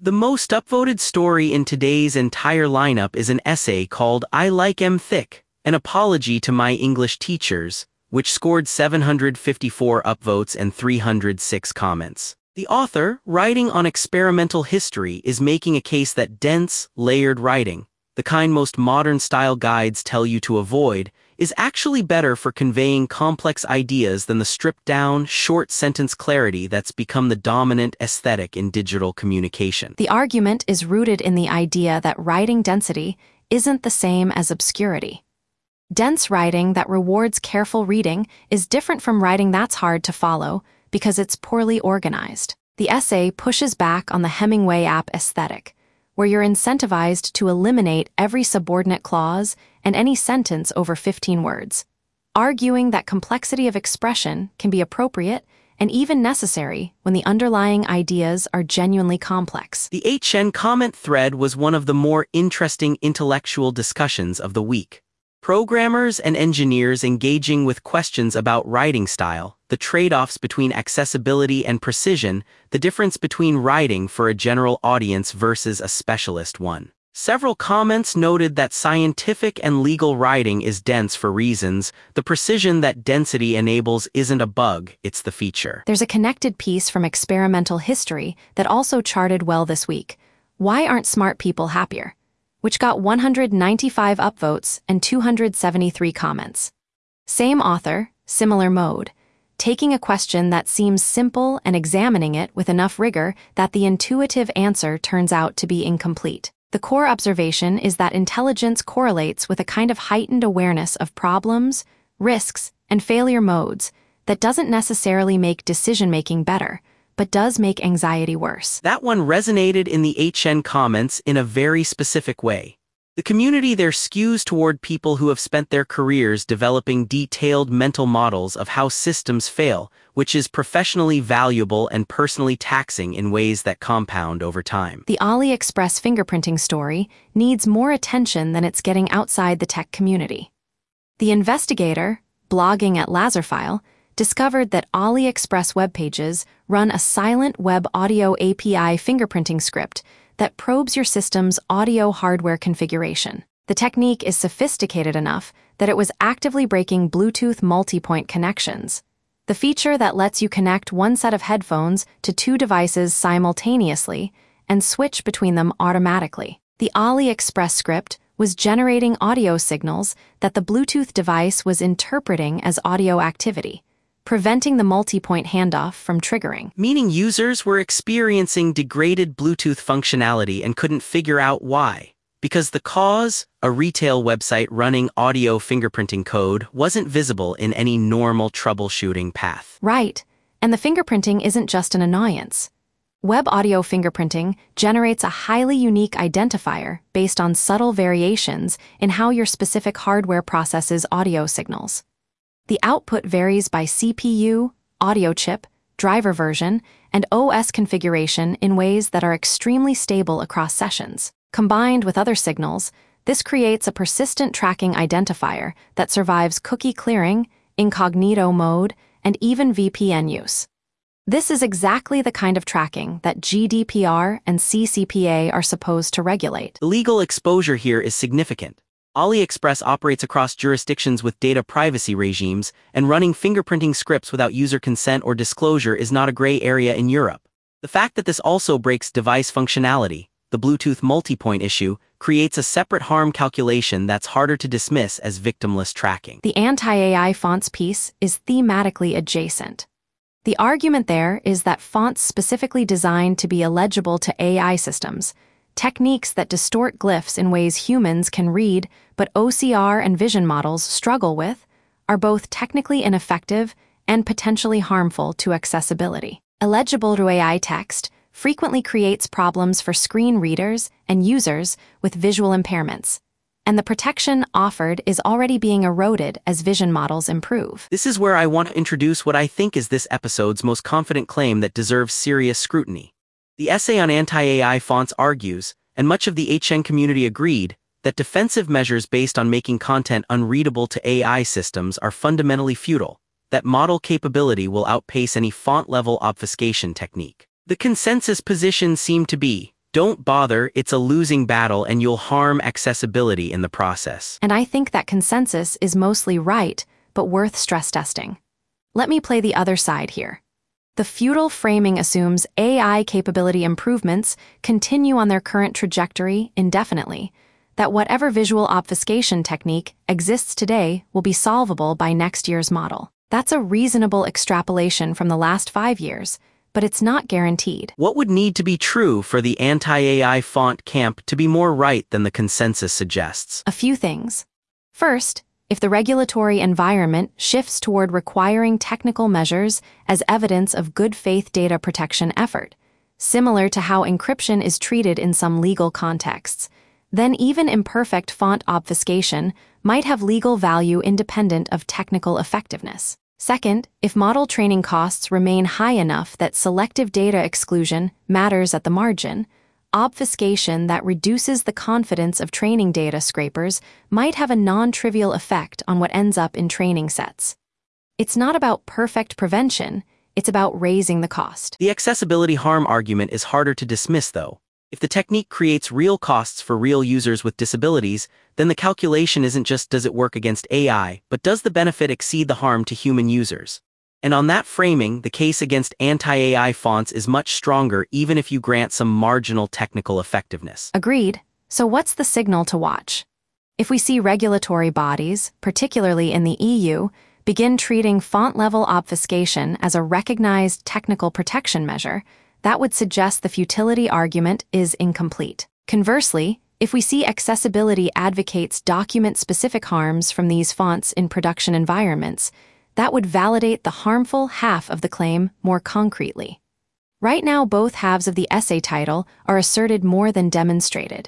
The most upvoted story in today's entire lineup is an essay called I Like 'Em Thick, an apology to my English teachers, which scored 754 upvotes and 306 comments. The author, writing on experimental history, is making a case that dense, layered writing, the kind most modern-style guides tell you to avoid, is actually better for conveying complex ideas than the stripped-down, short-sentence clarity that's become the dominant aesthetic in digital communication. The argument is rooted in the idea that writing density isn't the same as obscurity. Dense writing that rewards careful reading is different from writing that's hard to follow because it's poorly organized. The essay pushes back on the Hemingway app aesthetic, where you're incentivized to eliminate every subordinate clause and any sentence over 15 words, arguing that complexity of expression can be appropriate and even necessary when the underlying ideas are genuinely complex. The HN comment thread was one of the more interesting intellectual discussions of the week. Programmers and engineers engaging with questions about writing style, the trade-offs between accessibility and precision, the difference between writing for a general audience versus a specialist one. Several comments noted that scientific and legal writing is dense for reasons. The precision that density enables isn't a bug, it's the feature. There's a connected piece from experimental history that also charted well this week. Why aren't smart people happier? Which got 195 upvotes and 273 comments. Same author, similar mode, taking a question that seems simple and examining it with enough rigor that the intuitive answer turns out to be incomplete. The core observation is that intelligence correlates with a kind of heightened awareness of problems, risks, and failure modes that doesn't necessarily make decision-making better, but does make anxiety worse. That one resonated in the HN comments in a very specific way. The community there skews toward people who have spent their careers developing detailed mental models of how systems fail, which is professionally valuable and personally taxing in ways that compound over time. The AliExpress fingerprinting story needs more attention than it's getting outside the tech community. The investigator, blogging at Lazarfile, discovered that AliExpress web pages run a silent web audio API fingerprinting script that probes your system's audio hardware configuration. The technique is sophisticated enough that it was actively breaking Bluetooth multi-point connections, the feature that lets you connect one set of headphones to two devices simultaneously and switch between them automatically. The AliExpress script was generating audio signals that the Bluetooth device was interpreting as audio activity, preventing the multi-point handoff from triggering. Meaning users were experiencing degraded Bluetooth functionality and couldn't figure out why. Because the cause, a retail website running audio fingerprinting code, wasn't visible in any normal troubleshooting path. Right, and the fingerprinting isn't just an annoyance. Web audio fingerprinting generates a highly unique identifier based on subtle variations in how your specific hardware processes audio signals. The output varies by CPU, audio chip, driver version, and OS configuration in ways that are extremely stable across sessions. Combined with other signals, this creates a persistent tracking identifier that survives cookie clearing, incognito mode, and even VPN use. This is exactly the kind of tracking that GDPR and CCPA are supposed to regulate. The legal exposure here is significant. AliExpress operates across jurisdictions with data privacy regimes, and running fingerprinting scripts without user consent or disclosure is not a gray area in Europe. The fact that this also breaks device functionality, the Bluetooth multi-point issue, creates a separate harm calculation that's harder to dismiss as victimless tracking. The anti-AI fonts piece is thematically adjacent. The argument there is that fonts specifically designed to be illegible to AI systems, techniques that distort glyphs in ways humans can read but OCR and vision models struggle with, are both technically ineffective and potentially harmful to accessibility. Illegible to AI text frequently creates problems for screen readers and users with visual impairments, and the protection offered is already being eroded as vision models improve. This is where I want to introduce what I think is this episode's most confident claim that deserves serious scrutiny. The essay on anti-AI fonts argues, and much of the HN community agreed, that defensive measures based on making content unreadable to AI systems are fundamentally futile, that model capability will outpace any font-level obfuscation technique. The consensus position seemed to be, Don't bother, it's a losing battle and you'll harm accessibility in the process. And I think that consensus is mostly right, but worth stress testing. Let me play the other side here. The feudal framing assumes AI capability improvements continue on their current trajectory indefinitely, that whatever visual obfuscation technique exists today will be solvable by next year's model. That's a reasonable extrapolation from the last 5 years, but it's not guaranteed. What would need to be true for the anti-AI font camp to be more right than the consensus suggests? A few things. First, if the regulatory environment shifts toward requiring technical measures as evidence of good faith data protection effort, similar to how encryption is treated in some legal contexts, then even imperfect font obfuscation might have legal value independent of technical effectiveness. Second, if model training costs remain high enough that selective data exclusion matters at the margin, obfuscation that reduces the confidence of training data scrapers might have a non-trivial effect on what ends up in training sets. It's not about perfect prevention, it's about raising the cost. The accessibility harm argument is harder to dismiss, though. If the technique creates real costs for real users with disabilities, then the calculation isn't just does it work against AI, but does the benefit exceed the harm to human users? And on that framing, the case against anti-AI fonts is much stronger even if you grant some marginal technical effectiveness. Agreed. So what's the signal to watch? If we see regulatory bodies, particularly in the EU, begin treating font-level obfuscation as a recognized technical protection measure, that would suggest the futility argument is incomplete. Conversely, if we see accessibility advocates document-specific harms from these fonts in production environments, that would validate the harmful half of the claim more concretely. Right now, both halves of the essay title are asserted more than demonstrated.